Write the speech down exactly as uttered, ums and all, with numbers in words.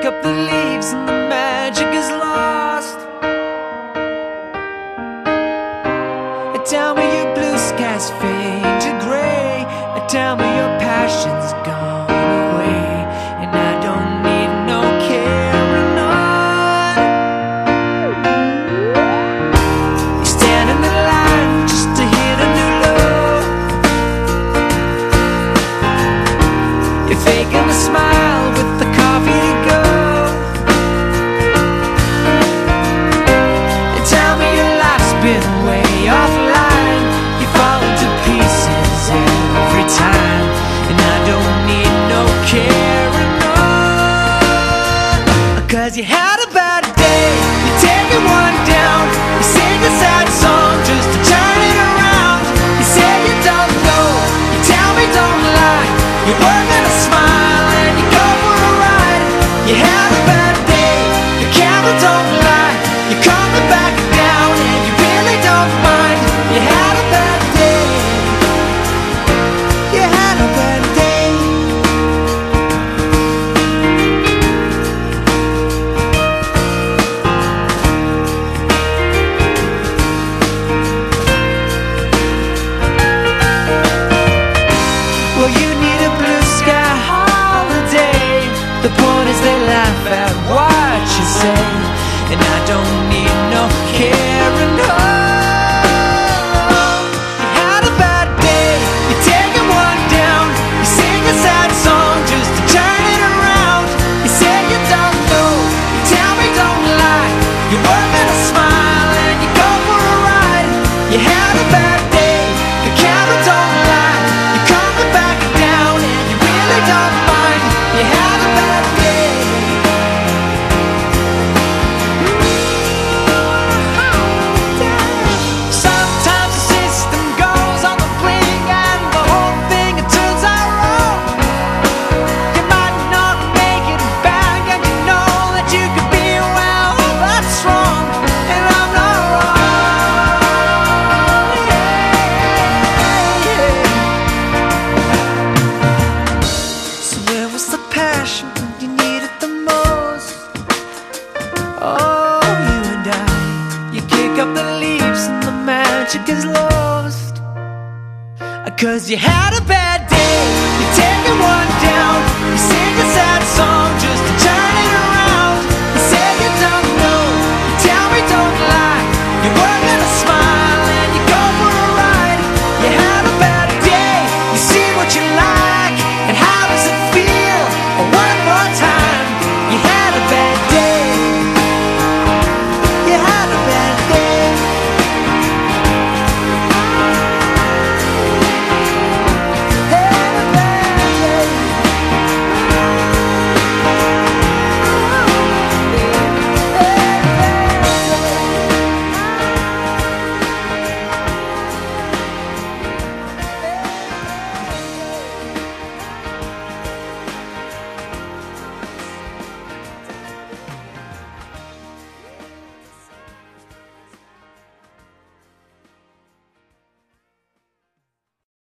kick up the leaves and the magic is lost. Tell me your blue skies fade to gray. Tell me your passion's gone away, and I don't need no carrying on. You stand in the line just to hit a new low. You're faking a smile with the coffee to go. And tell me your life's been way offline. You fall into pieces every time, and I don't need no carrying on. Cause you had a bad day, you're taking one down. You sing a sad song just to turn it around. You say you don't know, you tell me don't lie. You're working a smile and you go for a ride. You had a bad day, the camera don't lie. You're coming back down and you really don't mind. You had a bad day, you had a bad day. Well, you need a blue sky holiday. The point is they laugh at what you say, and I don't need no carrying on. You had a bad day, you're taking one down. You sing a sad song just to turn it around. You say you don't know, you tell me don't lie. You're working a smile and you go for a ride. You had a bad day, the camera don't lie. You're coming back down and you really don't mind. You had a bad day. Sometimes the system goes on the blink and the whole thing it turns out wrong. You might not make it back and you know that you could be well, that's wrong, and I'm not wrong. Yeah, yeah. So where was the passion when you needed the most? Oh, you and I, you kick up the leaves and the magic is lost. Cause you had a bad